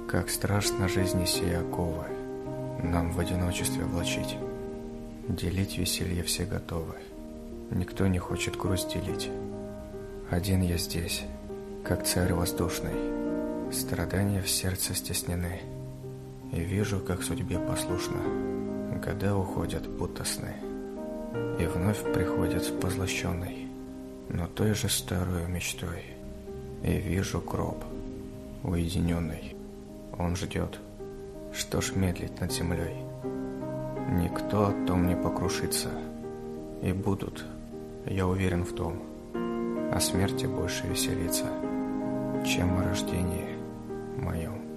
Как страшно жизни сей оковы нам в одиночестве влачить. Делить веселье все готовы, никто не хочет грусть делить. Один я здесь, как царь воздушный, страдания в сердце стеснены, и вижу, как судьбе послушно года уходят, будто сны, и вновь приходят позлощенный, но той же старую мечтой, и вижу гроб уединенный. Он ждет, что ж медлить над землей. Никто о том не покрушится, и будут, я уверен в том, о смерти больше веселиться, чем о рождении моем.